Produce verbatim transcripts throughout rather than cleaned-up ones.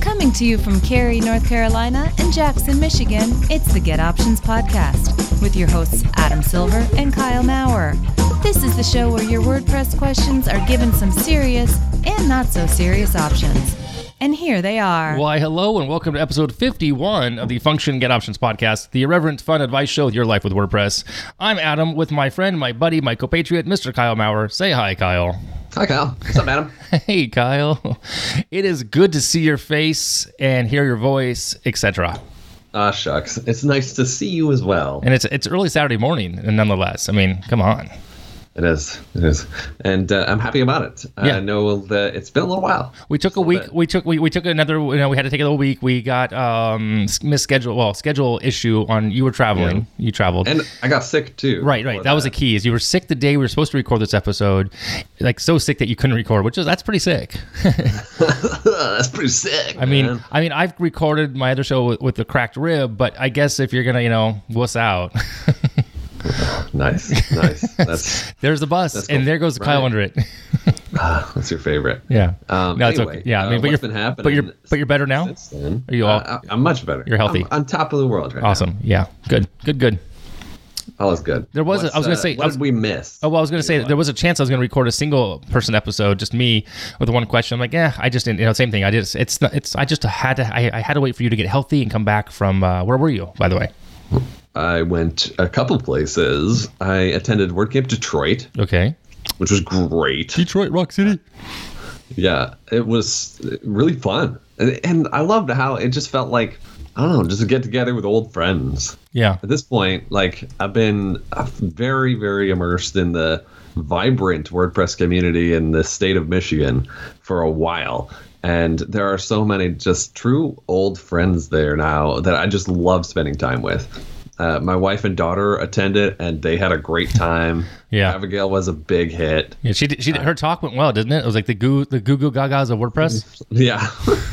Coming to you from Cary, North Carolina and Jackson, Michigan, it's the Get Options Podcast with your hosts Adam Silver and Kyle Maurer. This is the show where your WordPress questions are given some serious and not so serious options. And here they are. Why, hello, and welcome to episode fifty-one of the Function Get Options podcast, the irreverent, fun advice show with your life with WordPress. I'm Adam with my friend, my buddy, my compatriot, Mister Kyle Maurer. Say hi, Kyle. Hi, Kyle. What's up, Adam? Hey, Kyle. It is good to see your face and hear your voice, et cetera. Ah, shucks. It's nice to see you as well. And it's it's early Saturday morning, and nonetheless. I mean, come on. It is. It is. And uh, I'm happy about it. Yeah. I know that it's been a little while. We took a week. Bit. We took we, we took another. You know, we had to take a little week. We got um misschedule. Well, schedule issue on. You were traveling. Yeah. You traveled, and I got sick too. Right, right. That, that was the key. Is you were sick the day we were supposed to record this episode, like so sick that you couldn't record, which is that's pretty sick. That's pretty sick. I mean, man. I mean, I've recorded my other show with, with the cracked rib, but I guess if you're gonna, you know, wuss out. Nice, nice. That's there's the bus, cool. And there goes right. Kyle under it. Ah, that's your favorite. Yeah. Um, no, anyway, it's okay. Yeah, I mean, uh, but what's you're been happening? But you're but you're better now. Since then? Are you all? Uh, I'm much better. You're healthy. I'm on top of the world right awesome. now. Awesome. Yeah. Good. Good. Good. All is good. There was. A, I was going to uh, say. What was, did we miss? Oh well, I was going to say that there was a chance I was going to record a single person episode, just me with one question. I'm like, yeah, I just didn't. You know, same thing. I did. It's. Not, it's. I just had to. I, I had to wait for you to get healthy and come back from. Uh, where were you, by the way? I went a couple places. I attended WordCamp Detroit. Okay. Which was great. Detroit, Rock City. Yeah, it was really fun. And, and I loved how it just felt like, I don't know, just a get together with old friends. Yeah. At this point, like, I've been very, very immersed in the vibrant WordPress community in the state of Michigan for a while. And there are so many just true old friends there now that I just love spending time with. Uh, my wife and daughter attended, and they had a great time. Yeah, Abigail was a big hit. Yeah, she did, she did, her talk went well, didn't it? It was like the goo the goo goo gagas of WordPress. Yeah,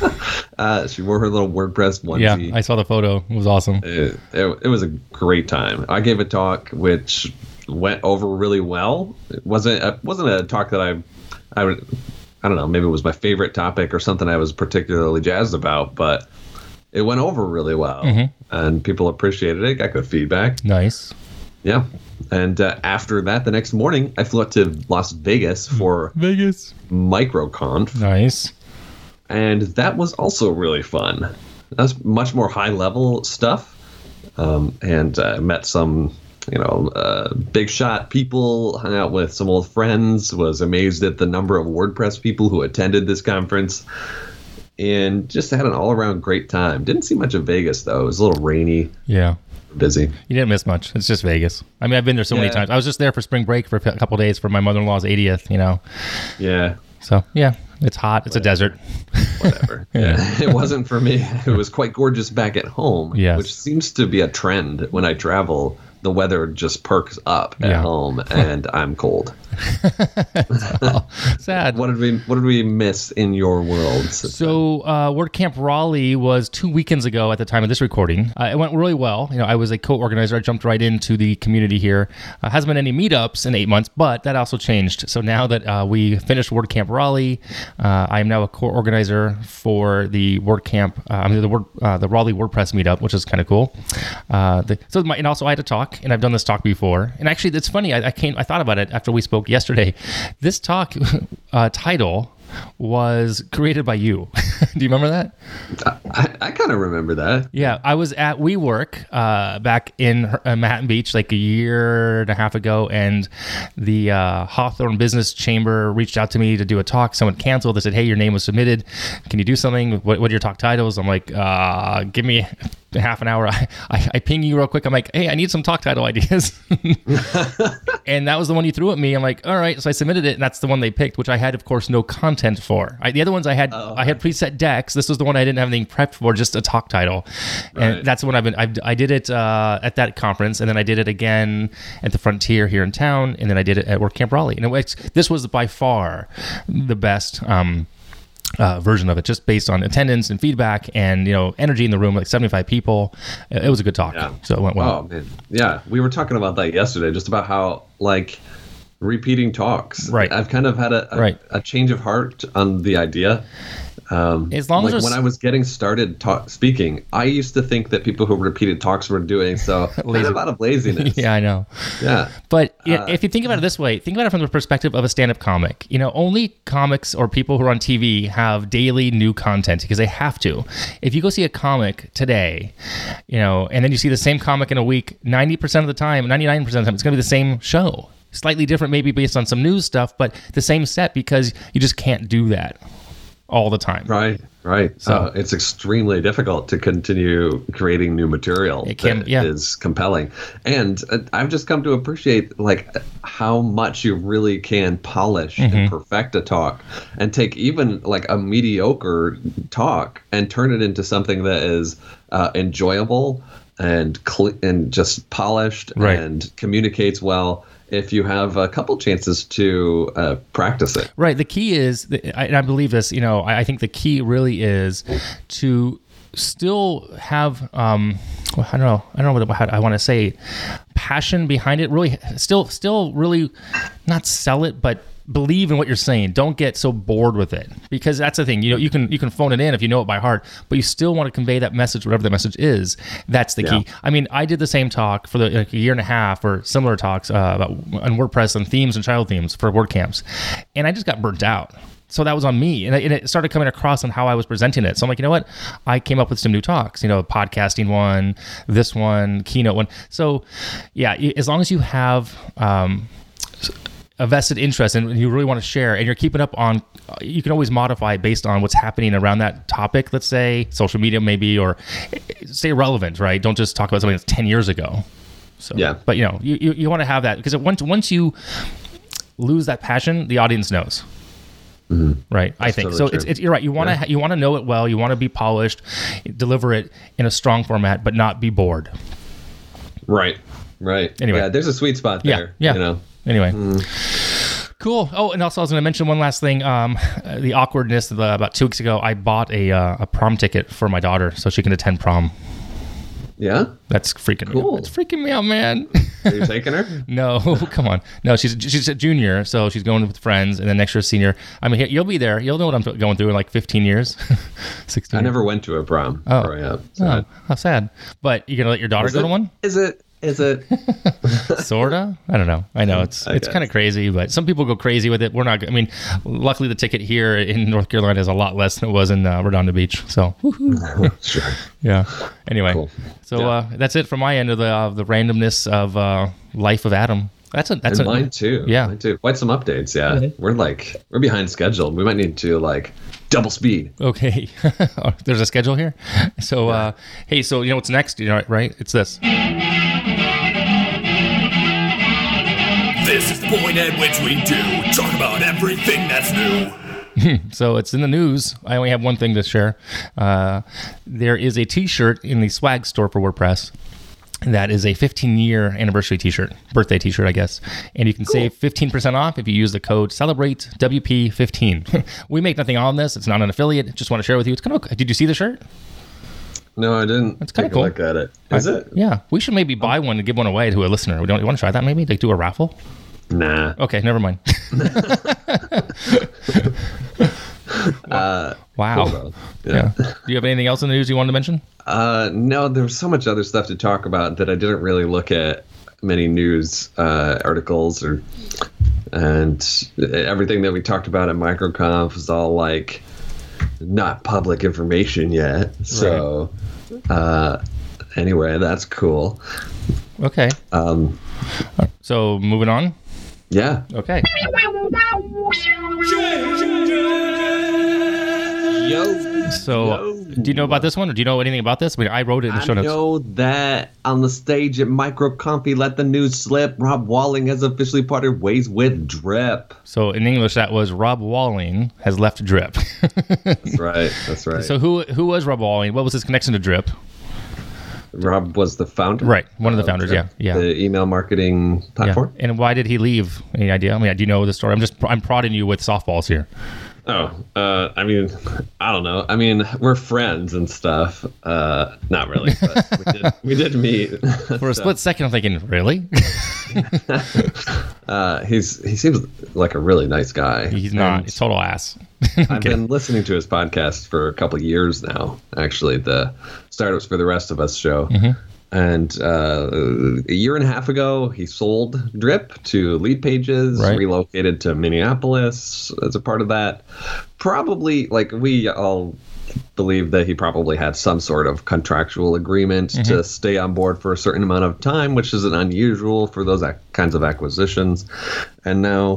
uh, she wore her little WordPress onesie. Yeah, I saw the photo. It was awesome. It, it, it was a great time. I gave a talk which went over really well. It wasn't a, wasn't a talk that I I would I don't know, maybe it was my favorite topic or something I was particularly jazzed about, but it went over really well, mm-hmm. and people appreciated it, got good feedback. Nice. Yeah. And uh, after that, the next morning, I flew out to Las Vegas for Vegas MicroConf. Nice. And that was also really fun. That was much more high-level stuff, um, and uh, met some, you know, uh, big shot people, hung out with some old friends, was amazed at the number of WordPress people who attended this conference. And just had an all-around great time. Didn't see much of Vegas, though. It was a little rainy. Yeah. Busy. You didn't miss much. It's just Vegas. I mean, I've been there so yeah. many times. I was just there for spring break for a couple of days for my mother-in-law's eightieth, you know. Yeah. So, yeah, it's hot. It's Whatever. a desert. Whatever. yeah. yeah. It wasn't for me. It was quite gorgeous back at home, yes. which seems to be a trend when I travel. The weather just perks up at yeah. home, and I'm cold. Oh, sad. What did we What did we miss in your world? So, uh, WordCamp Raleigh was two weekends ago at the time of this recording. Uh, it went really well. You know, I was a co-organizer. I jumped right into the community here. Uh, hasn't been any meetups in eight months, but that also changed. So now that uh, we finished WordCamp Raleigh, uh, I am now a co-organizer for the WordCamp. Uh, I mean, the Word, uh, the Raleigh WordPress meetup, which is kind of cool. Uh, the, so, my, and also I had a talk. And I've done this talk before. And actually, it's funny. I, I came. I thought about it after we spoke yesterday. This talk uh, title was created by you. Do you remember that? I, I kind of remember that. Yeah, I was at WeWork uh, back in uh, Manhattan Beach like a year and a half ago, and the uh, Hawthorne Business Chamber reached out to me to do a talk. Someone canceled. They said, hey, your name was submitted. Can you do something? What, what are your talk titles? I'm like, uh, give me half an hour. I, I, I ping you real quick. I'm like, hey, I need some talk title ideas. And that was the one you threw at me. I'm like, all right. So I submitted it, and that's the one they picked, which I had, of course, no content for. I, the other ones I had, oh. I had preset decks. This was the one I didn't have anything prepped for, just a talk title. And right. that's the one I've been, I've, I did it uh, at that conference, and then I did it again at the Frontier here in town, and then I did it at WordCamp Raleigh. And it was, this was by far the best um, uh, version of it, just based on attendance and feedback and, you know, energy in the room, like seventy-five people. It was a good talk. Yeah. So it went well. Oh, man. Yeah. We were talking about that yesterday, just about how, like, repeating talks. Right. I've kind of had a, a, right. a change of heart on the idea. Um, as long like as when I was getting started talk, speaking, I used to think that people who repeated talks were doing so kind of out of laziness. Yeah, I know. Yeah. But Uh, if you think about it this way, think about it from the perspective of a stand-up comic. You know, only comics or people who are on T V have daily new content because they have to. If you go see a comic today, you know, and then you see the same comic in a week, ninety percent of the time, ninety-nine percent of the time, it's going to be the same show. Slightly different maybe based on some news stuff, but the same set because you just can't do that all the time. Right, right. So uh, it's extremely difficult to continue creating new material it can, that yeah. is compelling. And uh, I've just come to appreciate like how much you really can polish mm-hmm. and perfect a talk and take even like a mediocre talk and turn it into something that is uh, enjoyable and cl- and just polished right. and communicates well. If you have a couple chances to uh, practice it. Right. The key is, and I believe this, you know, I, I think the key really is to still have, um, well, I don't know, I don't know what how I want to say, passion behind it. Really, still, still really not sell it, but believe in what you're saying. Don't get so bored with it, because that's the thing. You know, you can you can phone it in if you know it by heart, but you still want to convey that message, whatever the message is. That's the Yeah. key. I mean, I did the same talk for the, like a year and a half, or similar talks uh, about on WordPress and themes and child themes for WordCamps, and I just got burnt out. So that was on me, and, I, and it started coming across on how I was presenting it. So I'm like, you know what? I came up with some new talks. You know, podcasting one, this one, keynote one. So yeah, as long as you have um, a vested interest and you really want to share, and you're keeping up on, you can always modify it based on what's happening around that topic. Let's say social media maybe, or stay relevant, right? Don't just talk about something that's ten years ago. So yeah, but you know, you you, you want to have that, because once once you lose that passion, the audience knows. Mm-hmm. Right, that's I think totally so. It's, it's you're right. You want to yeah. you want to know it well. You want to be polished, deliver it in a strong format, but not be bored. Right, right. Anyway, yeah, there's a sweet spot there. Yeah, yeah. You know. Anyway. Mm. Cool. Oh, and also I was going to mention one last thing. Um, the awkwardness of the, about two weeks ago, I bought a uh, a prom ticket for my daughter so she can attend prom. Yeah? That's freaking cool. me out. It's freaking me out, man. Are you taking her? No, come on. No, she's she's a junior, so she's going with friends, and then next year senior. I mean, you'll be there. You'll know what I'm going through in like fifteen years, sixteen. I never went to a prom. Oh, growing up, so oh how sad. But you gonna let your daughter is go it, to one? Is it? Is it? Sorta? I don't know. I know it's I it's kind of crazy, but some people go crazy with it. We're not. I mean, luckily the ticket here in North Carolina is a lot less than it was in uh, Redondo Beach. So, sure. Yeah. Anyway, cool. so yeah. uh, that's it from my end of the uh, the randomness of uh, life of Adam. That's a that's and a, mine too. Yeah, mine too. Quite some updates. Yeah, mm-hmm. we're like we're behind schedule. We might need to like double speed. Okay, there's a schedule here. So, yeah. uh, hey, so you know what's next? You know, right? It's this. This is the point at which we do talk about everything that's new. So it's in the news. I only have one thing to share. Uh, there is a T-shirt in the swag store for WordPress. That is a fifteen-year anniversary T-shirt, birthday T-shirt, I guess. And you can cool. save fifteen percent off if you use the code Celebrate W P fifteen. We make nothing on this. It's not an affiliate. Just want to share with you. It's kind of. Did you see the shirt? No, I didn't. It's kind of cool. Look at it. Is I, it? Yeah. We should maybe buy one and give one away to a listener. We don't. You want to try that? Maybe like do a raffle. Nah. Okay, never mind. uh, wow. Cool, yeah. yeah. Do you have anything else in the news you wanted to mention? Uh, no, there was so much other stuff to talk about that I didn't really look at many news uh, articles or, and everything that we talked about at MicroConf was all like not public information yet. So, right. uh, anyway, that's cool. Okay. Um, so moving on. Yeah. Okay. Yo. So, Yo. Do you know about this one, or do you know anything about this? I mean, I wrote it in the show notes. I know that on the stage at MicroConf, he let the news slip. Rob Walling has officially parted ways with Drip. So, in English, that was Rob Walling has left Drip. That's right. That's right. So, who who was Rob Walling? What was his connection to Drip? Rob was the founder? Right. One of the founders, yeah. yeah. The email marketing platform? Yeah. And why did he leave? Any idea? I mean, do you know the story? I'm just, I'm prodding you with softballs here. Oh, uh, I mean, I don't know. I mean, we're friends and stuff. Uh, not really, but we did, we did meet. For a split second, I'm thinking, really? uh, he's he seems like a really nice guy. He's not. And He's total ass. I've been listening to his podcast for a couple of years now. Actually, the Startups for the Rest of Us show. Mm-hmm. And uh, a year and a half ago, he sold Drip to Lead Pages, Right. relocated to Minneapolis as a part of that. Probably, like, we all believe that he probably had some sort of contractual agreement Mm-hmm. to stay on board for a certain amount of time, which isn't unusual for those ac- kinds of acquisitions. And now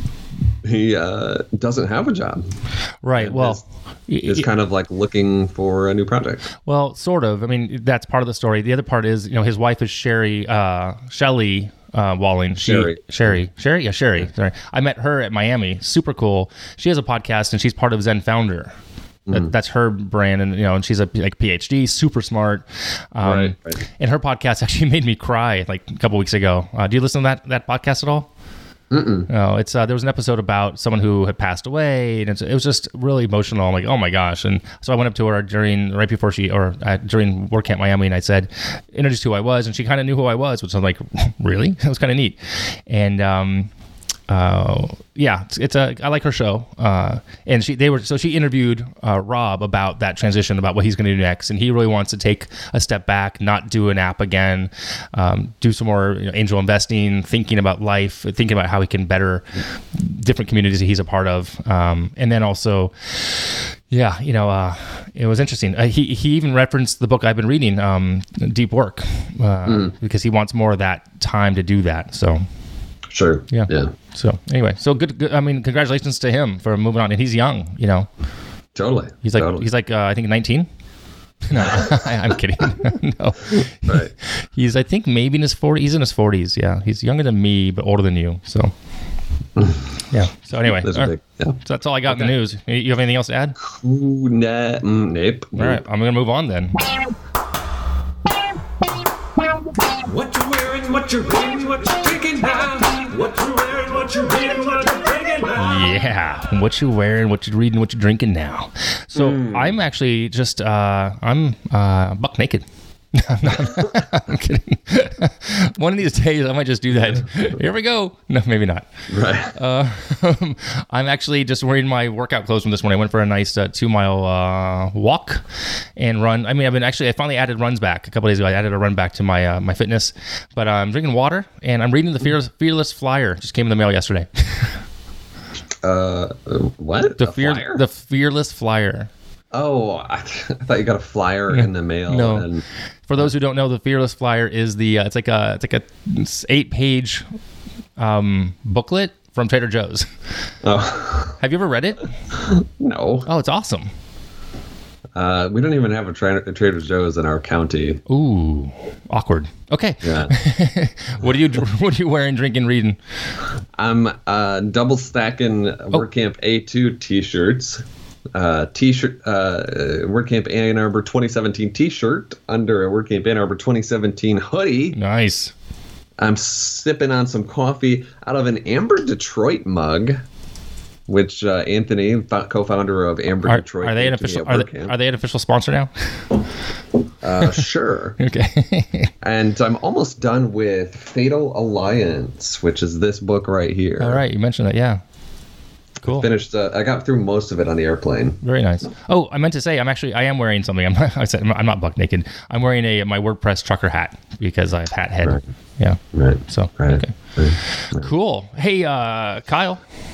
he uh, doesn't have a job. Right. And Well, is, is y- kind of like looking for a new project. Well, sort of. I mean, that's part of the story. The other part is, you know, his wife is Sherry, uh, Shelley uh, Walling. She, Sherry. Sherry. Sherry? Yeah, Sherry. Sorry. I met her at Miami. Super cool. She has a podcast, and she's part of Zen Founder. That, that's her brand, and you know, and she's a like PhD, super smart. Um, Right, right. And her podcast actually made me cry like a couple weeks ago. Uh, do you listen to that that podcast at all? Mm-mm. No, it's uh, there was an episode about someone who had passed away, and it's, it was just really emotional. I'm like, oh my gosh! And so I went up to her during right before she or uh, during Work Camp Miami, and I said, introduced who I was, and she kind of knew who I was, which I'm like, really? That was kind of neat. And um, uh, yeah, it's, it's a I like her show. Uh, and she they were so she interviewed uh, Rob about that transition, about what he's going to do next, and he really wants to take a step back, not do an app again, um, do some more you know, angel investing, thinking about life, thinking about how he can better different communities that he's a part of, um, and then also. Yeah, you know, uh, it was interesting. Uh, he he even referenced the book I've been reading, um, Deep Work, uh, mm. because he wants more of that time to do that. So. Sure. Yeah. Yeah. So anyway, so good, good. I mean, congratulations to him for moving on, and he's young. You know, Totally. he's like totally. he's like uh, I think nineteen. No, I, I'm kidding. No, Right. he's I think maybe in his forties. He's in his forties. Yeah, he's younger than me, but older than you. So yeah. So anyway, That's all big. right. Yeah. So that's all I got in the news. You have anything else to add? Ooh, nah, mm, nope. All right, I'm gonna move on then. What you wearing, what you reading, what you drinking now? What you wearing, what you reading, what you drinking now? Yeah, what you wearing, what you reading, what you drinking now. So I'm actually just uh, I'm uh, buck naked. I'm kidding. One of these days I might just do that. Here we go. No, maybe not. Right. Uh, I'm actually just wearing my workout clothes from this morning. I went for a nice uh, two mile uh, walk and run. I mean, I've been actually, I finally added runs back a couple days ago. I added a run back to my uh, my fitness, but uh, I'm drinking water and I'm reading the Fearless, Fearless Flyer. Just came in the mail yesterday. Uh, what? The A fear, flyer? the Fearless Flyer. Oh, I, I thought you got a flyer in the mail. No. And, For those who don't know, the Fearless Flyer is the uh, it's like a it's like a eight page um, booklet from Trader Joe's. oh, Have you ever read it? no. Oh, it's awesome. Uh, we don't even have a, tra- a Trader Joe's in our county. Ooh, awkward. Okay. Yeah. What are you What are you wearing, drinking, reading? I'm uh, double stacking WordCamp A two t-shirts. Uh, t-shirt, uh, WordCamp Ann Arbor twenty seventeen t-shirt under a WordCamp Ann Arbor twenty seventeen hoodie. Nice. I'm sipping on some coffee out of an Amber Detroit mug, which uh, Anthony, co-founder of Amber Are, Detroit, are they an gave to me official? at Are they, WordCamp. are they an official sponsor now? Uh, sure. Okay. And I'm almost done with Fatal Alliance, which is this book right here. All right, you mentioned that. Yeah. Cool. Finished. Uh, I got through most of it on the airplane. Very nice. Oh, I meant to say, I'm actually, I am wearing something. I'm not, I said, I'm not, I'm not buck naked. I'm wearing a my WordPress trucker hat because I have hat head. Right. Yeah. Right. So, Right. okay. Right. Cool. Hey, uh, Kyle,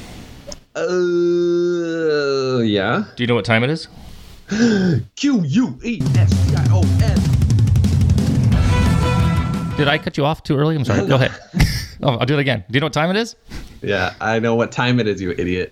Uh, yeah. do you know what time it is? Q U E S C I O N. Did I cut you off too early? I'm sorry. Go ahead. Oh, I'll do it again. Do you know what time it is? Yeah, I know what time it is, you idiot.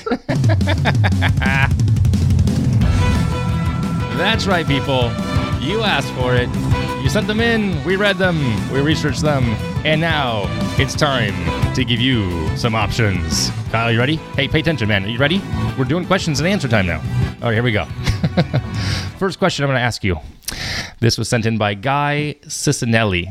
That's right, people. You asked for it. You sent them in. We read them. We researched them. And now it's time to give you some options. Kyle, you ready? Hey, pay attention, man. Are you ready? We're doing questions and answer time now. All right, here we go. First question I'm going to ask you. This was sent in by Guy Cicinelli.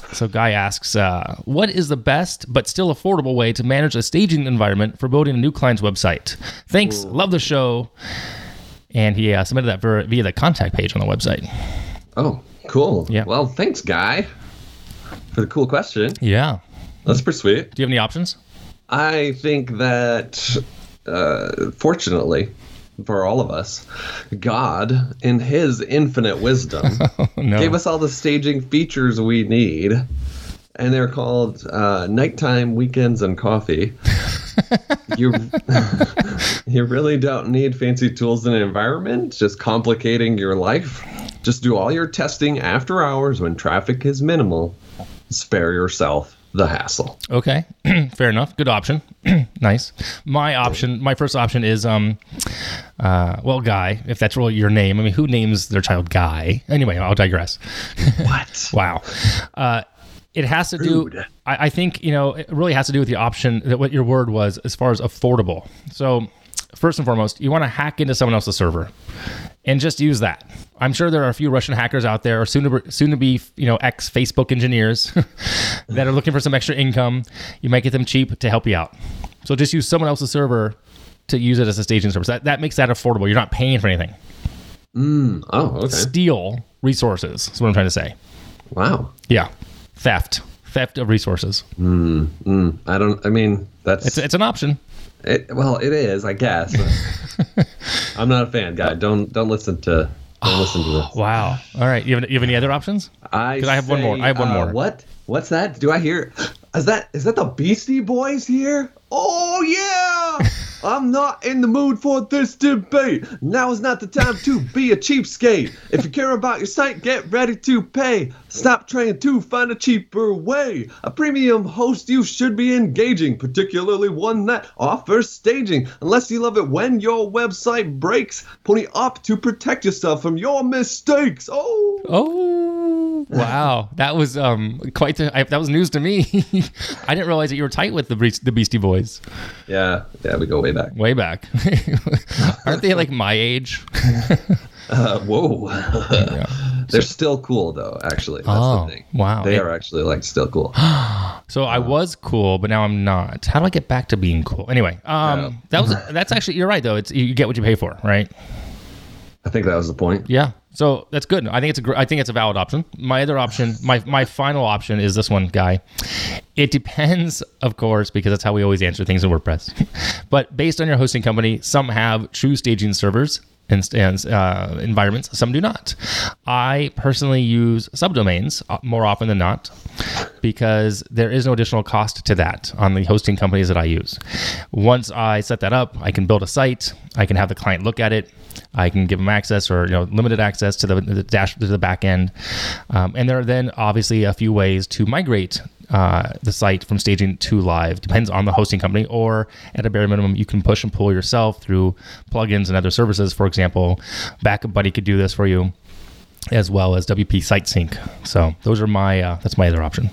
So Guy asks, uh, what is the best but still affordable way to manage a staging environment for building a new client's website? Thanks. Ooh. Love the show. And he uh, submitted that for, via the contact page on the website. Oh, cool. Yeah. Well, thanks, Guy, for the cool question. Yeah. That's pretty sweet. Do you have any options? I think that, uh, fortunately, for all of us, God, in his infinite wisdom, oh, no. gave us all the staging features we need, and they're called uh, nighttime, weekends, and coffee. you you really don't need fancy tools in an environment, just complicating your life. Just do all your testing after hours when traffic is minimal. Spare yourself the hassle. Okay, fair enough. Good option. Nice. My option, my first option is, um, uh, well, Guy, if that's really your name. I mean, who names their child Guy? Anyway, I'll digress. What? Wow. Uh, it has to do, Rude. I, I think, you know, it really has to do with the option, that what your word was as far as affordable. So first and foremost, you want to hack into someone else's server and just use that. I'm sure there are a few Russian hackers out there, or soon to be, soon to be you know, ex-Facebook engineers that are looking for some extra income. You might get them cheap to help you out. So just use someone else's server to use it as a staging service. That, that makes that affordable. You're not paying for anything. Mm. Oh, okay. Steal resources is what I'm trying to say. Wow. Yeah. Theft. Theft of resources. Mm, mm. I don't, I mean, that's... It's, it's an option. It, well, it is, I guess. I'm not a fan, guy. Don't don't listen to don't listen to this. Wow. All right. You have, you have any other options? I Because I have one more. I have one uh, more. What? What's that? Do I hear? Is that is that the Beastie Boys here? Oh yeah! I'm not in the mood for this debate. Now is not the time to be a cheapskate. If you care about your site, get ready to pay. Stop trying to find a cheaper way. A premium host you should be engaging, particularly one that offers staging. Unless you love it when your website breaks, pony up to protect yourself from your mistakes. Oh. Oh, wow. That was um quite the, I, that was news to me. I didn't realize that you were tight with the Beast- the Beastie Boys. Yeah, yeah, we go way back. Way back. Aren't they like my age? Uh, whoa. Yeah. They're still cool, though, actually. That's Oh, the thing. wow. They Yeah. are actually, like, still cool. So I was cool, but now I'm not. How do I get back to being cool? Anyway, um, Yeah. that was that's actually, you're right, though. It's you get what you pay for, right? I think that was the point. Yeah. So that's good. I think it's a gr- I think it's a valid option. My other option, my my final option is this one, Guy. It depends, of course, because that's how we always answer things in WordPress. But based on your hosting company, some have true staging servers and, and uh, environments. Some do not. I personally use subdomains more often than not because there is no additional cost to that on the hosting companies that I use. Once I set that up, I can build a site. I can have the client look at it. I can give them access or you know limited access to the, the dash to the back end. Um, and there are then obviously a few ways to migrate uh, the site from staging to live. Depends on the hosting company, or at a bare minimum, you can push and pull yourself through plugins and other services. For example, Backup Buddy could do this for you, as well as W P Site Sync. So those are my uh, that's my other option.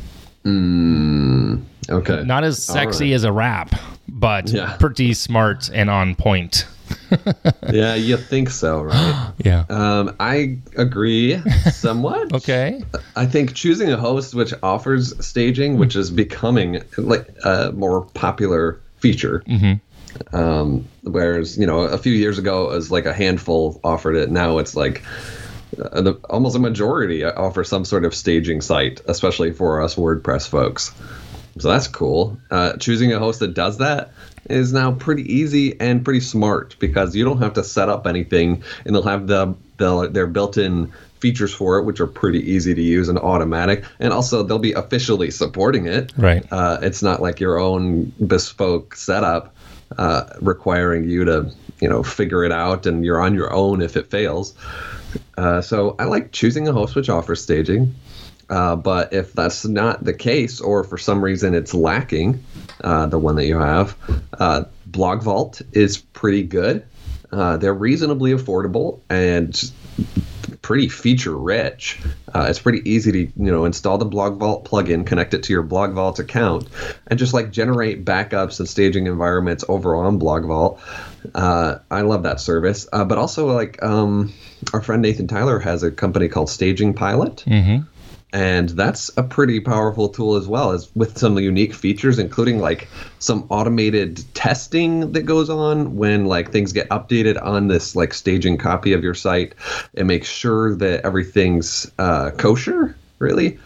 Mm, okay. Not as sexy right. as a rap, but Yeah. pretty smart and on point. Yeah, you think so, right? Yeah. Um, I agree somewhat. Okay. I think choosing a host which offers staging, which is becoming like a more popular feature. Mm-hmm. Um, whereas, you know, a few years ago, it was like a handful offered it. Now it's like uh, the, almost a majority offer some sort of staging site, especially for us WordPress folks. So that's cool. Uh, choosing a host that does that is now pretty easy and pretty smart because you don't have to set up anything, and they'll have the, the their built-in features for it, which are pretty easy to use and automatic. And also, they'll be officially supporting it. Right. Uh, it's not like your own bespoke setup uh, requiring you to, you know, figure it out, and you're on your own if it fails. Uh, so I like choosing a host which offers staging. Uh, but if that's not the case, or for some reason it's lacking, uh, the one that you have, uh, BlogVault is pretty good. Uh, they're reasonably affordable and pretty feature rich. Uh, it's pretty easy to, you know, install the BlogVault plugin, connect it to your BlogVault account, and just like generate backups and staging environments over on BlogVault. Uh, I love that service. Uh, but also, like um, our friend Nathan Tyler has a company called Staging Pilot. Mm-hmm. And that's a pretty powerful tool as well, as with some unique features, including like some automated testing that goes on when like things get updated on this like staging copy of your site. It makes sure that everything's uh, kosher, really,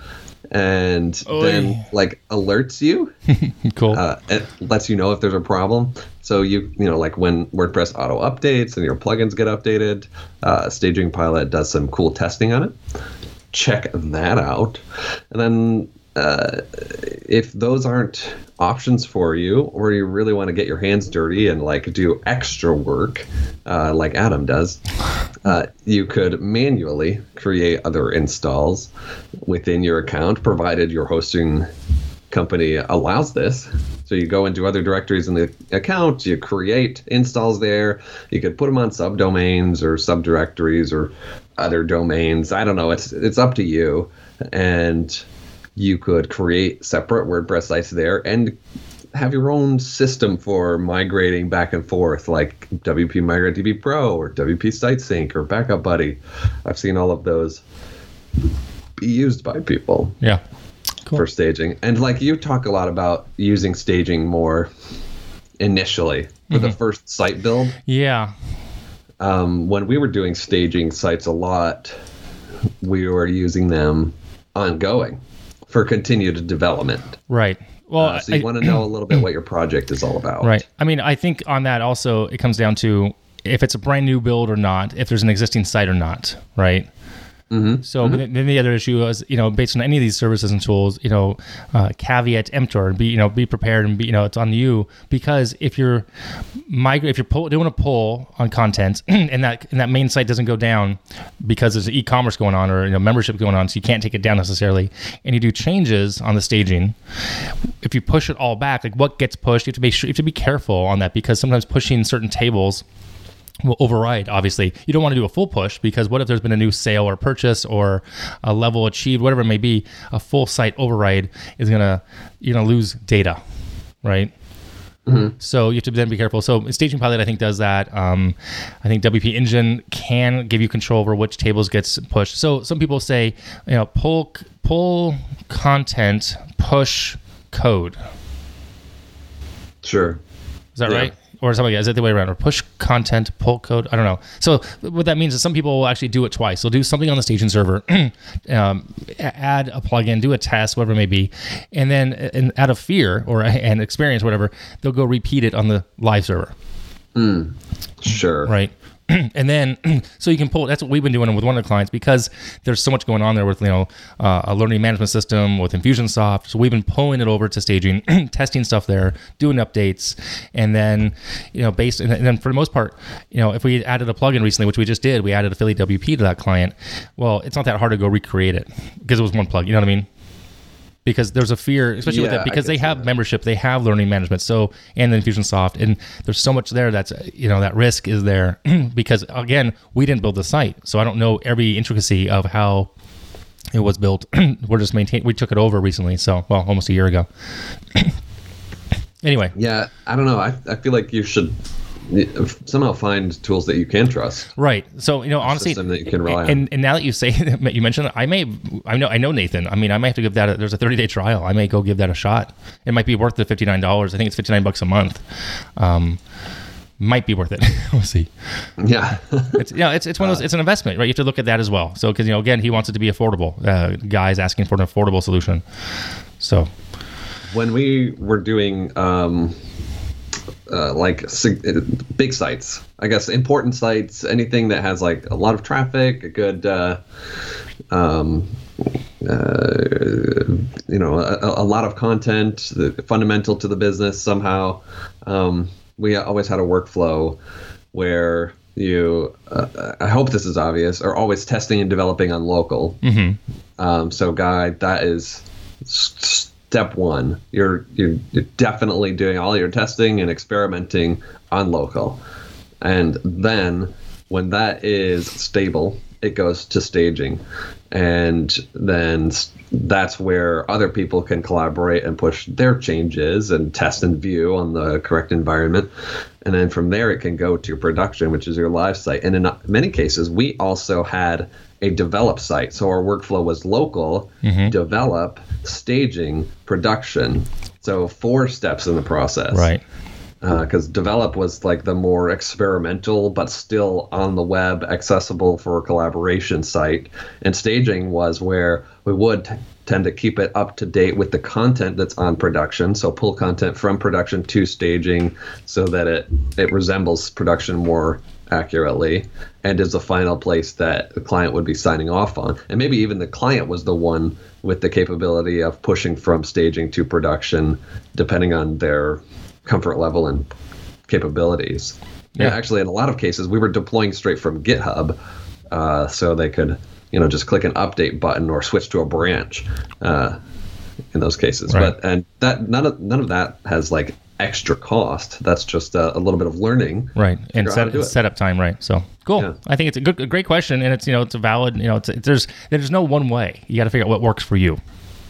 and Oy. then like alerts you. Cool. Uh, it lets you know if there's a problem. So you you know like when WordPress auto updates and your plugins get updated, uh, Staging Pilot does some cool testing on it. Check that out. And then uh, if those aren't options for you, or you really want to get your hands dirty and like do extra work, uh, like Adam does, uh, you could manually create other installs within your account, provided your hosting company allows this. So you go into other directories in the account, you create installs there. You could put them on subdomains or subdirectories or other domains. I don't know. It's it's up to you. And you could create separate WordPress sites there and have your own system for migrating back and forth, like W P Migrate D B Pro or W P SiteSync or Backup Buddy. I've seen all of those be used by people. Yeah. Cool. For staging. And like you talk a lot about using staging more initially for mm-hmm. the first site build. Yeah. Um, when we were doing staging sites a lot, we were using them ongoing for continued development. Right. Well, uh, so you I, want to know a little bit what your project is all about. Right. I mean, I think on that also, it comes down to if it's a brand new build or not, if there's an existing site or not, right? Mm-hmm. So mm-hmm. then the other issue is, you know, based on any of these services and tools, you know, uh, caveat emptor, be, you know, be prepared and be, you know, it's on you, because if you're migrate, if you're pull, doing a pull on content and that, and that main site doesn't go down because there's e-commerce going on or, you know, membership going on, so you can't take it down necessarily, and you do changes on the staging, if you push it all back, like what gets pushed, you have to be sure, you have to be careful on that, because sometimes pushing certain tables will override. Obviously, you don't want to do a full push, because what if there's been a new sale or purchase or a level achieved, whatever it may be, a full site override is gonna, you're gonna lose data, right? Mm-hmm. So you have to then be careful. So Staging Pilot, I think, does that. Um, I think W P Engine can give you control over which tables gets pushed. So some people say, you know, pull pull content, push code. Sure. Is that yeah. right? Or something, is it the way around? Or push content, pull code? I don't know. So what that means is some people will actually do it twice. They'll do something on the staging server, um, add a plugin, do a test, whatever it may be, and then and out of fear or an experience, whatever, they'll go repeat it on the live server. Mm, sure. Right. And then, so you can pull, that's what we've been doing with one of the clients, because there's so much going on there with, you know, uh, a learning management system with Infusionsoft. So we've been pulling it over to staging, testing stuff there, doing updates. And then, you know, based, and then for the most part, you know, if we added a plugin recently, which we just did, we added Affiliate W P to that client. Well, it's not that hard to go recreate it because it was one plug, you know what I mean? Because there's a fear, especially yeah, with it, because they have that. membership, they have learning management, so, and then Infusionsoft, and there's so much there that's, you know, that risk is there because, again, we didn't build the site, so I don't know every intricacy of how it was built. We're just maintaining, we took it over recently, so, well, almost a year ago. Anyway. Yeah, I don't know. I, I feel like you should somehow find tools that you can trust. Right. So, you know, honestly, system that you can rely on. And, and now that you say, you mentioned that, I may, I know, I know Nathan. I mean, I might have to give that, a, there's a thirty day trial. I may go give that a shot. It might be worth the fifty-nine dollars. I think it's fifty-nine bucks a month. Um, might be worth it. We'll see. Yeah. It's, yeah, it's, it's one of those, it's an investment, right? You have to look at that as well. So, cause you know, again, he wants it to be affordable. Uh, guys asking for an affordable solution. So when we were doing, um, Uh, like sig- big sites, I guess, important sites, anything that has like a lot of traffic, a good, uh, um, uh, you know, a, a lot of content, the, fundamental to the business somehow. Um, we always had a workflow where you, uh, I hope this is obvious, are always testing and developing on local. mm-hmm. Um, so, Guy, that is st- Step one, you're, you're you're definitely doing all your testing and experimenting on local. And then when that is stable it goes to staging. And then that's where other people can collaborate and push their changes and test and view on the correct environment. And then from there, it can go to production, which is your live site. And in many cases, we also had a develop site. So our workflow was local, mm-hmm. develop, staging, production. So four steps in the process. Right. Because uh, develop was like the more experimental, but still on the web, accessible for a collaboration site. And staging was where we would t- tend to keep it up to date with the content that's on production. So pull content from production to staging so that it, it resembles production more accurately and is the final place that the client would be signing off on. And maybe even the client was the one with the capability of pushing from staging to production, depending on their comfort level and capabilities. Yeah. And actually, in a lot of cases, we were deploying straight from GitHub, uh, so they could, you know, just click an update button or switch to a branch uh, in those cases. Right. But and that none of none of that has like extra cost. That's just a, a little bit of learning, right? And set, setup time, right? So cool. Yeah. I think it's a good, a great question, and it's you know it's a valid you know it's, it's there's there's no one way. You got to figure out what works for you.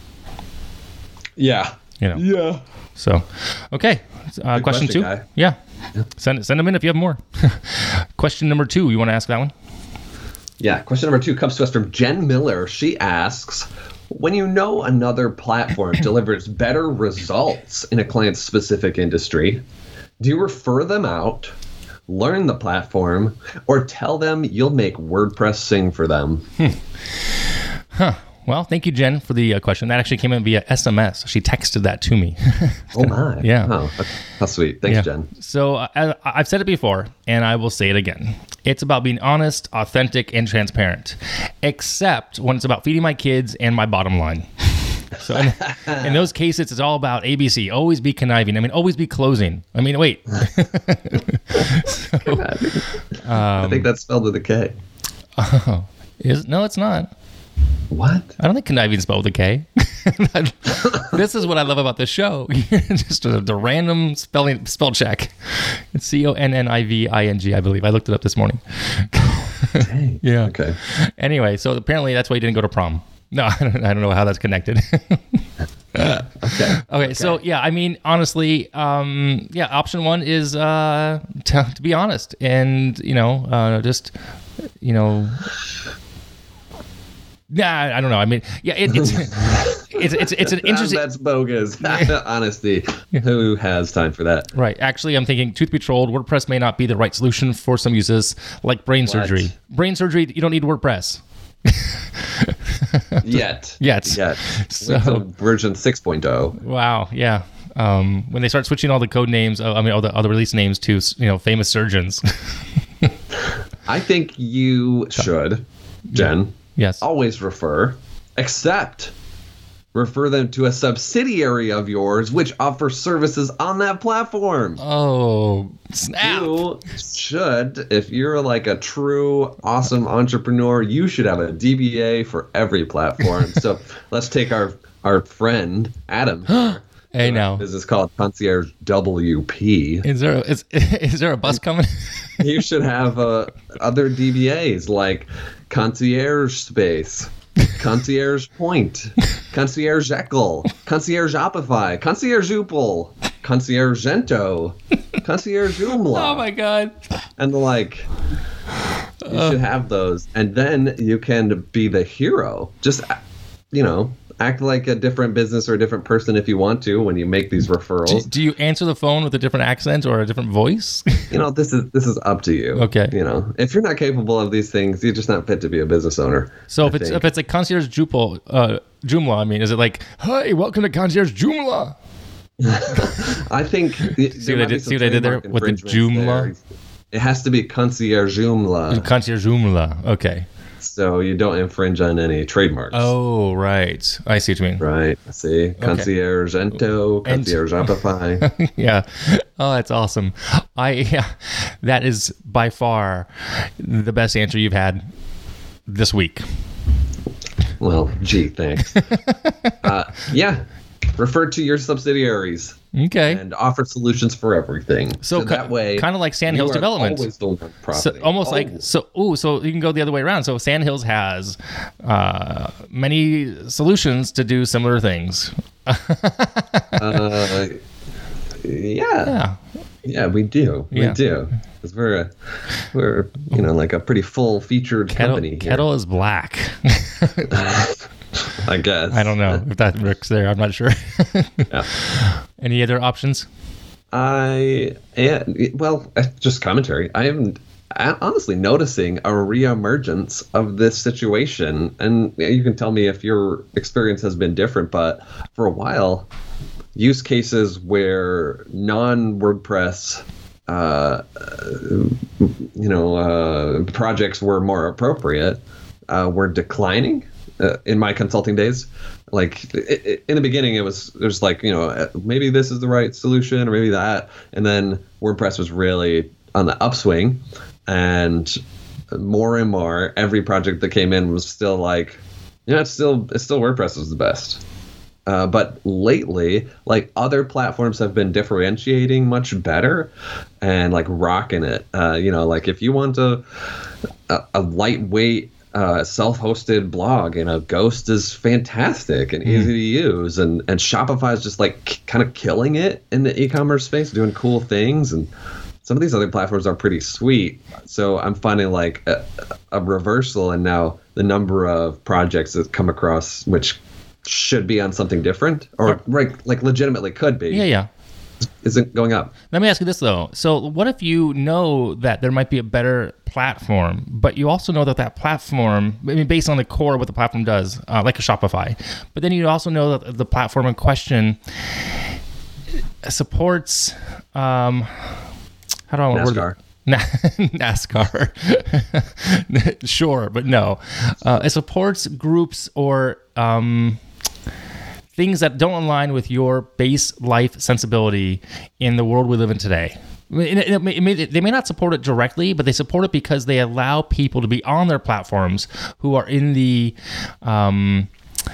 Yeah. You know. Yeah. So, okay. Uh, question, question two. Yeah. yeah. Send send them in if you have more. Question number two. You want to ask that one? Yeah. Question number two comes to us from Jen Miller. She asks, when you know another platform delivers better results in a client's specific industry, do you refer them out, learn the platform, or tell them you'll make WordPress sing for them? Hmm. Huh. Well, thank you, Jen, for the uh, question. That actually came in via S M S. She texted that to me. Oh, my. Yeah. Oh, how sweet. Thanks, yeah. Jen. So uh, I've said it before, and I will say it again. It's about being honest, authentic, and transparent, except when it's about feeding my kids and my bottom line. So in, in those cases, it's all about A B C. Always be conniving. I mean, always be closing. I mean, wait. so, um, I think that's spelled with a K. Oh, is no, it's not. What? I don't think conniving is spelled with a K. This is what I love about this show. Just a, the random spelling spell check. It's C O N N I V I N G, I believe. I looked it up this morning. Dang. Yeah. Okay. Anyway, so apparently that's why you didn't go to prom. No, I don't, I don't know how that's connected. okay. okay. Okay. So yeah, I mean, honestly, um, yeah, option one is uh, to, to be honest and, you know, uh, just, you know, yeah, I don't know. I mean, yeah, it, it's, it's it's it's an interesting. That's bogus. Honesty. Who has time for that? Right. Actually, I'm thinking, truth be told, WordPress may not be the right solution for some uses, like brain what? surgery. Brain surgery, you don't need WordPress. Yet. Yet. Yet. So, version six point oh. Wow. Yeah. Um, when they start switching all the code names, uh, I mean, all the all the release names to you know famous surgeons. I think you should, Jen. Yeah. Yes. Always refer, except refer them to a subsidiary of yours which offers services on that platform. Oh, snap. You should, if you're like a true awesome entrepreneur, you should have a D B A for every platform. So let's take our, our friend, Adam. Hey, now. This is called Concierge W P. Is there, is, is there a bus coming? You should have uh, other D B As like Concierge Space, Concierge Point, Concierge Jekyll, Concierge Shopify, Concierge Zoopal, Concierge Gento, Concierge Joomla. Oh my god. And the like. You uh, should have those. And then you can be the hero. Just, you know, act like a different business or a different person if you want to when you make these referrals. Do, do you answer the phone with a different accent or a different voice? You know, this is this is up to you. Okay. You know, if you're not capable of these things, you're just not fit to be a business owner. So I if it's think. if it's a Concierge Joomla, uh, Joomla, I mean, is it like, "Hi, welcome to Concierge Joomla"? I think the, see what I did. See what I did there with the Joomla. There. It has to be Concierge Joomla. Concierge Joomla. Okay. So you don't infringe on any trademarks. Oh, right. I see what you mean. Right. See? Concierge okay. Ento, Concierge Shopify. Yeah. Oh, that's awesome. I yeah, that is by far the best answer you've had this week. Well, gee, thanks. uh, yeah. refer to your subsidiaries Okay. and offer solutions for everything. So, So, that way, kind of like Sandhills you are Development. always the one So profiting. almost Oh. like so. Ooh, so you can go the other way around. So Sandhills has uh, many solutions to do similar things. Uh, yeah. Yeah. Yeah, we do. Yeah. We do. Because we're, a, we're, you know, like a pretty full-featured Kettle, company here. kettle is black. I guess. I don't know if that works there. I'm not sure. Yeah. Any other options? I, yeah, well, uh, just commentary. I am uh, honestly noticing a reemergence of this situation. And you can tell me if your experience has been different, but for a while, use cases where non-WordPress uh, you know, uh, projects were more appropriate, uh, were declining uh, in my consulting days. Like it, it, in the beginning, it was there's like, you know, maybe this is the right solution or maybe that. And then WordPress was really on the upswing, and more and more, every project that came in was still like, yeah, it's still it's still WordPress is the best. Uh, but lately, like other platforms have been differentiating much better and like rocking it. Uh, you know, like if you want a a, a lightweight uh, self-hosted blog, you know, Ghost is fantastic and easy to use, and and Shopify is just like k- kind of killing it in the e-commerce space, doing cool things, and some of these other platforms are pretty sweet. So I'm finding like a, a reversal, and now the number of projects that come across which should be on something different, or right, like legitimately could be, Yeah, yeah. isn't going up. Let me ask you this though. So, what if you know that there might be a better platform, but you also know that that platform, I mean, based on the core of what the platform does, uh, like a Shopify, but then you also know that the platform in question supports, um, how do I want to word it? NASCAR. Sure, but no. Uh, it supports groups or um, things that don't align with your base life sensibility in the world we live in today. I mean, it, it may, it may, they may not support it directly, but they support it because they allow people to be on their platforms who are in the um,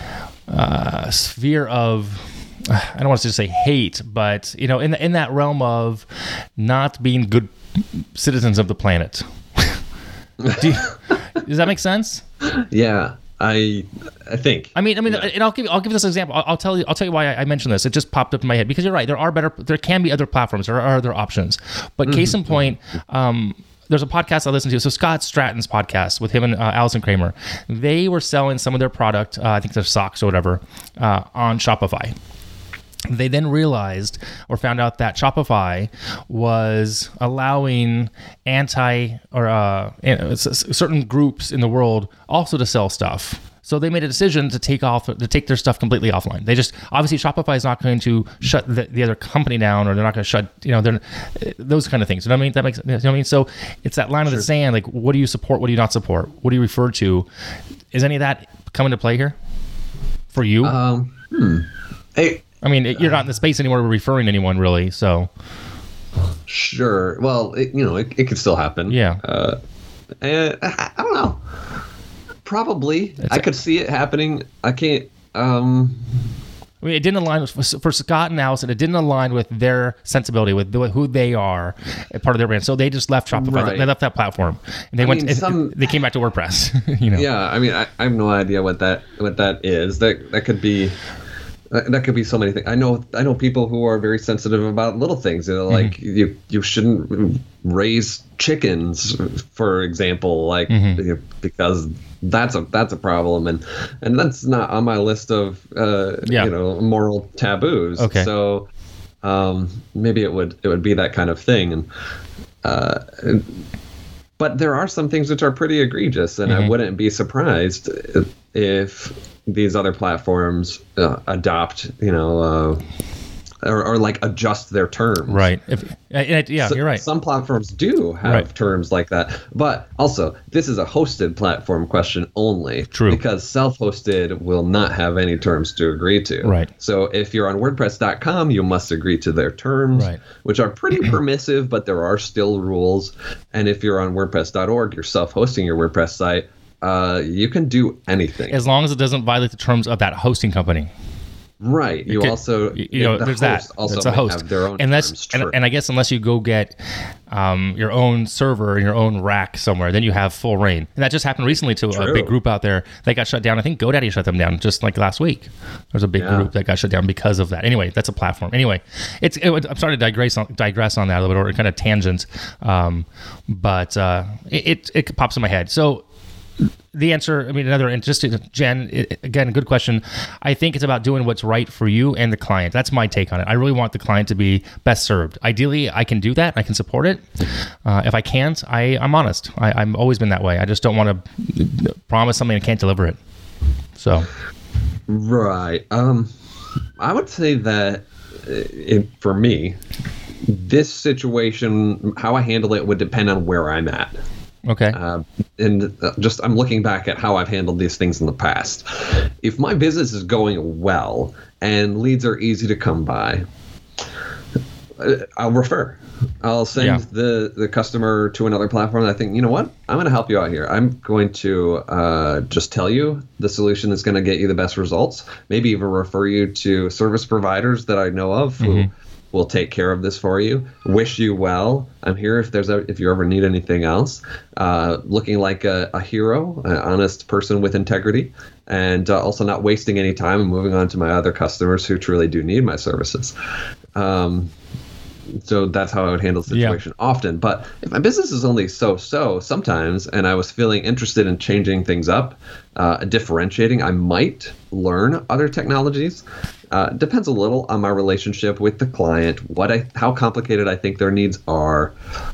uh, sphere of, I don't want to just say hate, but you know, in in that realm of not being good citizens of the planet. Do you, does that make sense? Yeah, I I think. I mean, I mean, Yeah. and I'll give I'll give this example. I'll, I'll tell you I'll tell you why I, I mentioned this. It just popped up in my head because you're right. There are better. There can be other platforms. There are other options. But case in point. Um, There's a podcast I listen to. So Scott Stratton's podcast with him and uh, Allison Kramer. They were selling some of their product, uh, I think their socks or whatever, uh, on Shopify. They then realized or found out that Shopify was allowing anti or uh, certain groups in the world also to sell stuff. So they made a decision to take off to take their stuff completely offline. They just obviously Shopify is not going to shut the, the other company down, or they're not going to shut, you know, they're those kind of things. You know what I mean? That makes you know what I mean. So it's that line of the sand. Like, what do you support? What do you not support? What do you refer to? Is any of that coming to play here for you? Um, hmm. Hey, I mean, you're not in the space anymore referring to anyone really. So sure. Well, it, you know, it, it could still happen. Yeah. Uh, and I, I don't know. Probably, It's I a- could see it happening. I can't. Um, I mean, it didn't align with, for Scott and Allison. It didn't align with their sensibility, with the, who they are, a part of their brand. So they just left Shopify. Right. They left that platform, and they I went. mean, and some- they came back to WordPress. You know. yeah. I mean, I, I have no idea what that what that is. That that could be. That that could be so many things. I know. I know people who are very sensitive about little things. You know, like Mm-hmm. you you shouldn't raise chickens, for example, like Mm-hmm. because that's a that's a problem, and and that's not on my list of uh, Yeah. you know moral taboos. Okay. So um, maybe it would it would be that kind of thing, and. Uh, but there are some things which are pretty egregious, and Mm-hmm. I wouldn't be surprised if these other platforms uh, adopt, you know, uh, or, or like adjust their terms. Right. If, uh, yeah, So- you're right. Some platforms do have Right. terms like that, but also this is a hosted platform question only. True. Because self-hosted will not have any terms to agree to. Right. So if you're on WordPress dot com, you must agree to their terms, Right. which are pretty permissive, but there are still rules. And if you're on WordPress dot org, you're self-hosting your WordPress site. Uh, you can do anything. As long as it doesn't violate the terms of that hosting company. Right. You Okay. also, you you know, the there's that. host also That's a might host. have their own unless, terms. and, True. and I guess unless you go get um, your own server and your own rack somewhere, then you have full reign. And that just happened recently to a True. big group out there. They got shut down. I think GoDaddy shut them down just like last week. There's a big Yeah. group that got shut down because of that. Anyway, that's a platform. Anyway, it's it, I'm sorry to digress on, digress on that a little bit, or kind of tangent, um, but uh, it, it it pops in my head. So. The answer, I mean, another interesting, Jen, it, again, good question. I think it's about doing what's right for you and the client. That's my take on it. I really want the client to be best served. Ideally, I can do that. I can support it. Uh, if I can't, I, I'm honest. I, I've always been that way. I just don't want to promise something and can't deliver it. So. Right. Um, I would say that uh, it, for me, this situation, how I handle it would depend on where I'm at. Okay. Uh, and uh, just I'm looking back at how I've handled these things in the past. If my business is going well and leads are easy to come by, uh, I'll refer. I'll send Yeah. the, the customer to another platform. And I think, you know what? I'm going to help you out here. I'm going to uh, just tell you the solution that's going to get you the best results. Maybe even refer you to service providers that I know of who Mm-hmm. will take care of this for you. Wish you well. I'm here if there's a, if you ever need anything else. Uh, looking like a, a hero, an honest person with integrity, and uh, also not wasting any time and moving on to my other customers who truly do need my services. Um, so that's how I would handle the situation often. But if my business is only so-so sometimes, and I was feeling interested in changing things up, uh, differentiating, I might learn other technologies. Uh, depends a little on my relationship with the client, what I, how complicated I think their needs are.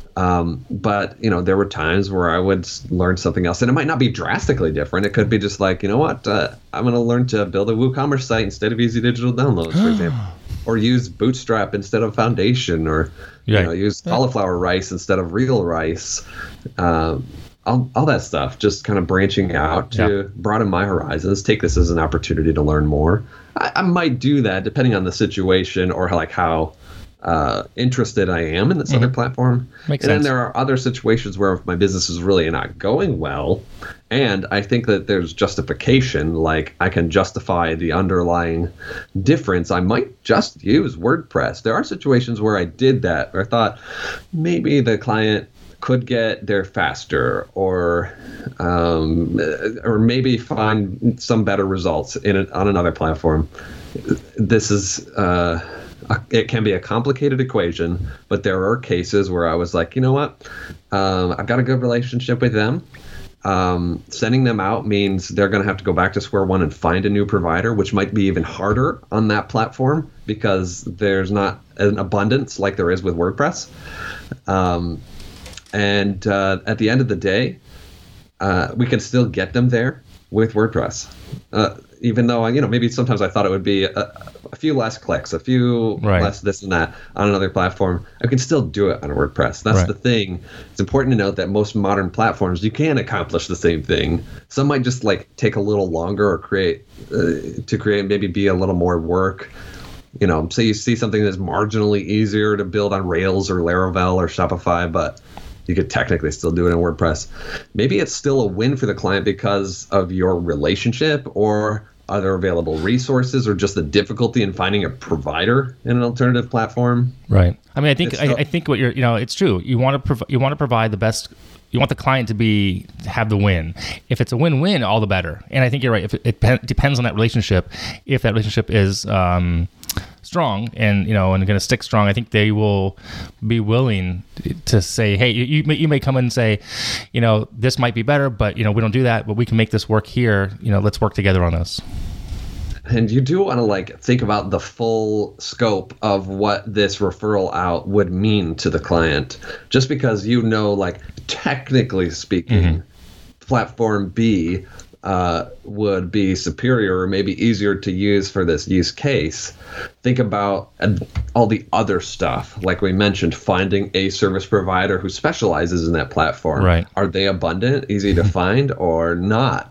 Um, but you know, there were times where I would learn something else, and it might not be drastically different. It could be just like, you know what, uh, I'm going to learn to build a WooCommerce site instead of Easy Digital Downloads, for example, or use Bootstrap instead of Foundation, or you Right. know, use cauliflower rice instead of real rice. Um, all, all that stuff, just kind of branching out to Yeah. broaden my horizons, take this as an opportunity to learn more. I, I might do that depending on the situation or how, like how uh, interested I am in this Mm-hmm. other platform. Makes and sense. then there are other situations where if my business is really not going well, and I think that there's justification, like I can justify the underlying difference, I might just use WordPress. There are situations where I did that, where I thought maybe the client could get there faster, or um, or maybe find some better results in it on another platform. This is uh, a, it can be a complicated equation, but there are cases where I was like, you know what, um, I've got a good relationship with them. Um, sending them out means they're going to have to go back to square one and find a new provider, which might be even harder on that platform because there's not an abundance like there is with WordPress. Um, And uh, at the end of the day, uh, we can still get them there with WordPress. Uh, even though, you know, maybe sometimes I thought it would be a, a few less clicks, a few Right. less this and that on another platform. I can still do it on WordPress. That's Right. the thing. It's important to note that most modern platforms, you can accomplish the same thing. Some might just like take a little longer or create uh, to create, maybe be a little more work. You know, say you see something that's marginally easier to build on Rails or Laravel or Shopify, but you could technically still do it in WordPress. Maybe it's still a win for the client because of your relationship or other available resources or just the difficulty in finding a provider in an alternative platform. Right. I mean, I think It's I, still- I think what you're, you know, it's true. You want to prov- you want to provide the best. You want the client to be to have the win. If it's a win-win, all the better. And I think you're right. If it, it pe- depends on that relationship. If that relationship is um, strong and you know and going to stick strong, I think they will be willing to say, "Hey, you you may, you may come in and say, you know, this might be better, but you know, we don't do that, but we can make this work here. You know, let's work together on this." And you do want to like think about the full scope of what this referral out would mean to the client. Just because you know, like technically speaking, Mm-hmm. platform B uh, would be superior or maybe easier to use for this use case. Think about uh, all the other stuff, like we mentioned, finding a service provider who specializes in that platform. Right. Are they abundant, easy to find, or not?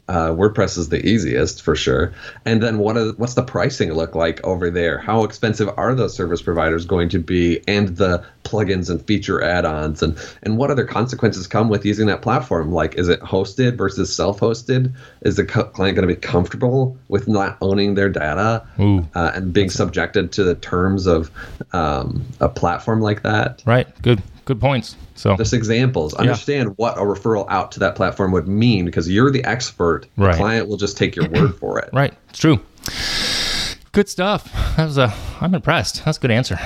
Uh, WordPress is the easiest for sure. And then what is, what's the pricing look like over there? How expensive are those service providers going to be, and the plugins and feature add-ons, and and what other consequences come with using that platform? Like, is it hosted versus self-hosted? Is the co- client going to be comfortable with not owning their data uh, and being subjected to the terms of um, a platform like that? Right. Good. Good points. So Just examples. Understand yeah. what a referral out to that platform would mean, because you're the expert. The right. client will just take your word for it. Right. It's true. Good stuff. That was a. I'm impressed. That's a good answer.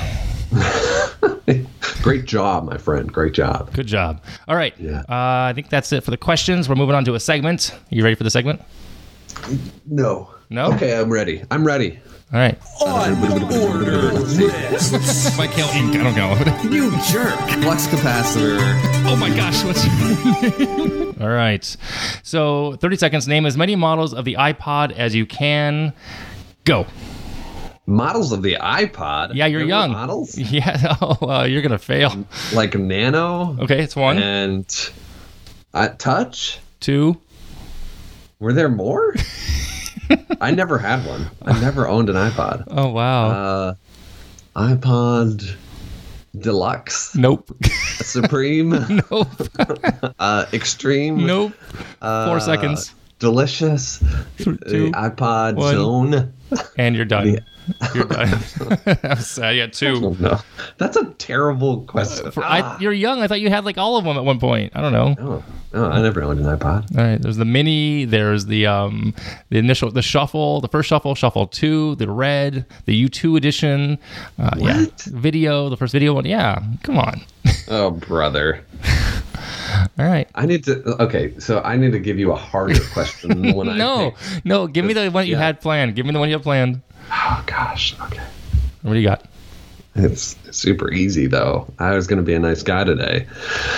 Great job, my friend. Great job. Good job. All right. Yeah. Uh, I think that's it for the questions. We're moving on to a segment. You ready for the segment? No. No? Okay, I'm ready. I'm ready. All right. Unordered lists. Mike Hill Incorporated. I don't know. You jerk. Flux capacitor. Oh my gosh, what's your name? All right. So, thirty seconds. Name as many models of the iPod as you can. Go. Models of the iPod? Yeah, you're There were young. Models? Yeah. Oh, uh, you're going to fail. Like Nano? Okay, it's one. And uh, Touch? Two. Were there more? I never had one. I never owned an iPod. Oh, wow. Uh, iPod Deluxe? Nope. Supreme? Nope. uh, Extreme? Nope. Uh, Four seconds. Delicious? Two. The iPod One. Zone? And you're done. Yeah. You're done. I'm sad. Yeah, two. Oh, no. That's a terrible question. For, ah. I, you're young. I thought you had like all of them at one point. I don't know. No, no, I never owned an iPod. All right. There's the mini. There's the um the initial the shuffle, the first shuffle, shuffle two, the red, the U two edition. Uh, yeah. Video, the first video one. Yeah. Come on. Oh, brother. All right. I need to. Okay, so I need to give you a harder question when I. No, pick. no. Give me the one you Yeah. had planned. Give me the one you had planned. Oh gosh. Okay. What do you got? It's super easy though. I was going to be a nice guy today.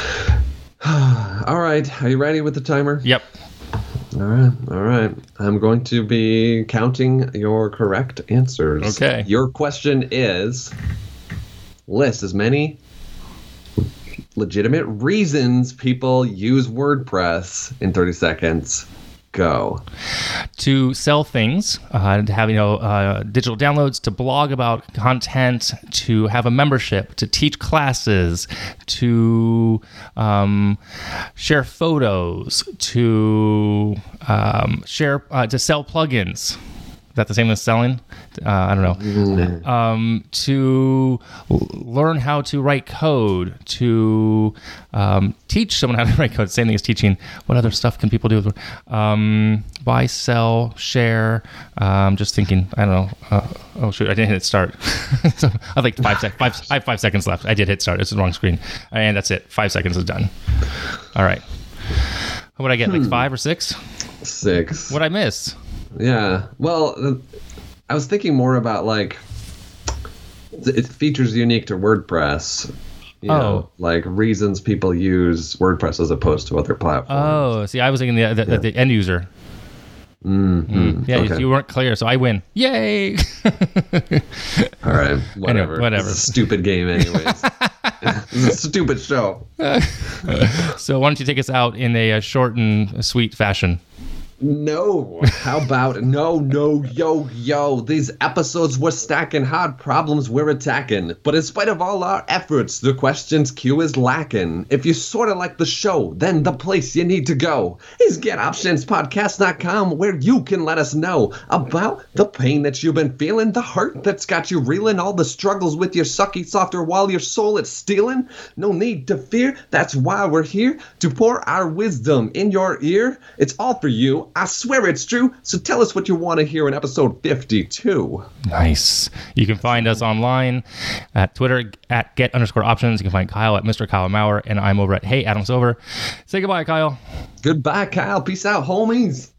All right. Are you ready with the timer? Yep. All right. All right. I'm going to be counting your correct answers. Okay. Your question is: list as many legitimate reasons people use WordPress in thirty seconds. Go. To sell things, uh, to have you know uh, digital downloads, to blog about content, to have a membership, to teach classes, to um, share photos, to um, share uh, to sell plugins. Is that the same as selling? Uh, I don't know. Um, to l- learn how to write code, to um, teach someone how to write code. Same thing as teaching. What other stuff can people do? With, um, buy, sell, share. I'm um, just thinking. I don't know. Uh, oh shoot! I didn't hit start. So I have like five sec- five. I have five seconds left. I did hit start. It's the wrong screen, and that's it. Five seconds is done. All right. What would I get? Like five or six? Six. What'd I miss? Yeah. Well, uh, I was thinking more about like it features unique to WordPress. You Oh. know, like reasons people use WordPress as opposed to other platforms. Oh, see, I was thinking the the, the end user. Mm-hmm. Yeah, Okay. you, you weren't clear, so I win. Yay! All right. Whatever. whatever. It's a stupid game, anyways. It's a stupid show. So why don't you take us out in a, uh short and sweet fashion? No. How about no, no, yo, yo. These episodes we're stacking, hard problems we're attacking. But in spite of all our efforts, the questions queue is lacking. If you sort of like the show, then the place you need to go is get options podcast dot com, where you can let us know about the pain that you've been feeling, the hurt that's got you reeling, all the struggles with your sucky software while your soul is stealing. No need to fear. That's why we're here to pour our wisdom in your ear. It's all for you. I swear it's true. So tell us what you want to hear in episode fifty-two. Nice. You can find us online at Twitter at get underscore options. You can find Kyle at Mister Kyle Maurer, and I'm over at Hey Adam Silver. Say goodbye, Kyle. Goodbye, Kyle. Peace out, homies.